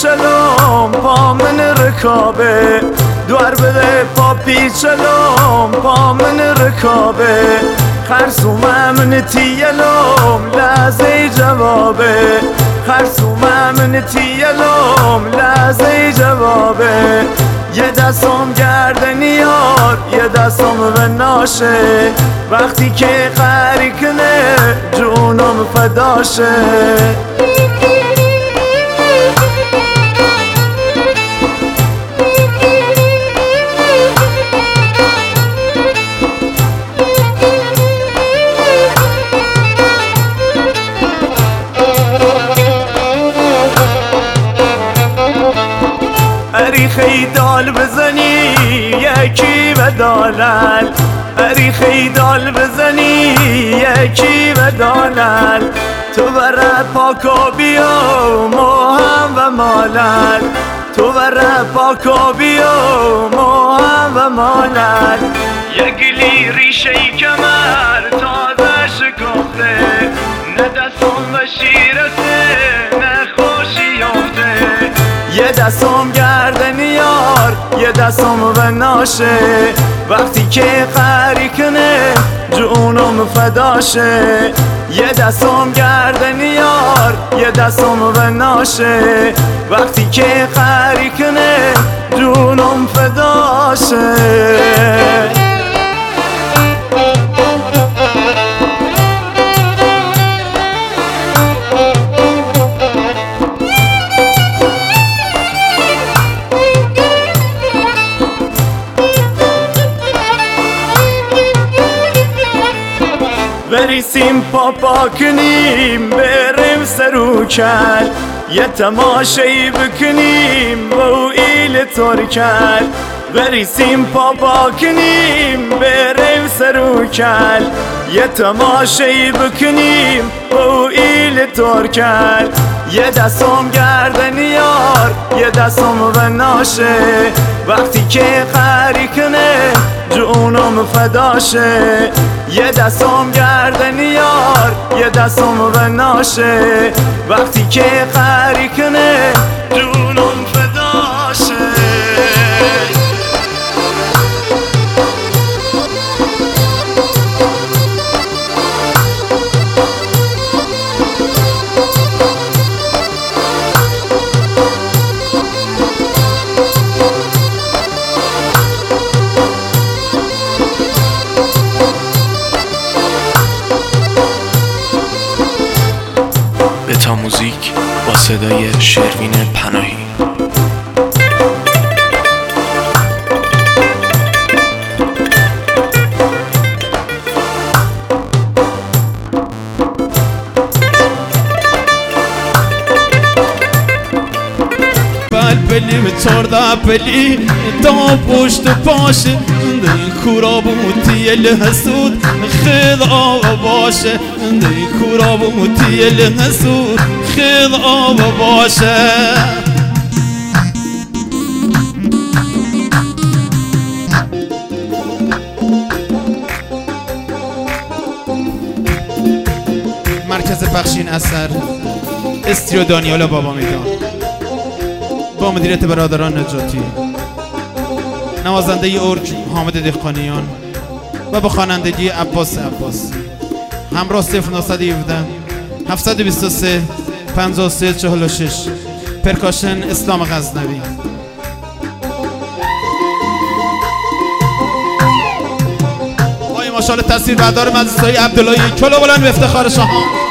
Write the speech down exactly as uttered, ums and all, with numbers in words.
پیچلم پا من رکابه دوار بده پا پیچلم پا من رکابه خرسومه من تیلم لحظه جوابه خرسومه من تیلم لحظه جوابه یه دستم گردنی یار یه دستم به ناشه وقتی که قری کنه جونم فداشه اری خیدال بزنی یکی و دالل اری خیدال بزنی یکی و دالل تو بره پاکا بیا مهم و مالل تو بره پاکا بیا مهم و مالل یه گلی ریشه کمر تازه شکفته نه دستم و شیرته نه خوشی یافته یه دستم گردنی یار یه دستم به ناشه وقتی که قری کنه جونم فداشه یه دستم گردنی یار یه دستم به ناشه وقتی که قری کنه جونم فداشه بریسیم پاپا کنیم بریم سروکل یه تماشایی بکنیم با ایل ترکل بریسیم پاپا کنیم بریم سروکل یه تماشایی بکنیم با ایل ترکل یه دستم گردنی یار یه دستم به ناشه وقتی که قری کنه جونم فداشه یه دستم گردنی یار یه دستم به ناشه وقتی که قری کنه جونم فداشه بتا موزیک با صدای شروین پناهی. بلی بچارده بلی تا پشت پاشه دی کورا بوتی الحسود خید آب باشه دی کورا بوتی الحسود خید آب باشه مرکز پخشین اثر استریو دانیالا بابا میدان با مدیریت برادران نجاتی، نوازنده ارج حامد دهقانیان و با خوانندگی عباس عباس. همراه صفر نهصد و هفده هفتصد و بیست و سه پنجاه و سه چهل و شش. پرکاشن اسلام غزنوی. آقای ماشاءالله تصویر بردار مجلس های عبداللهی کلو بلند و افتخار شاهان.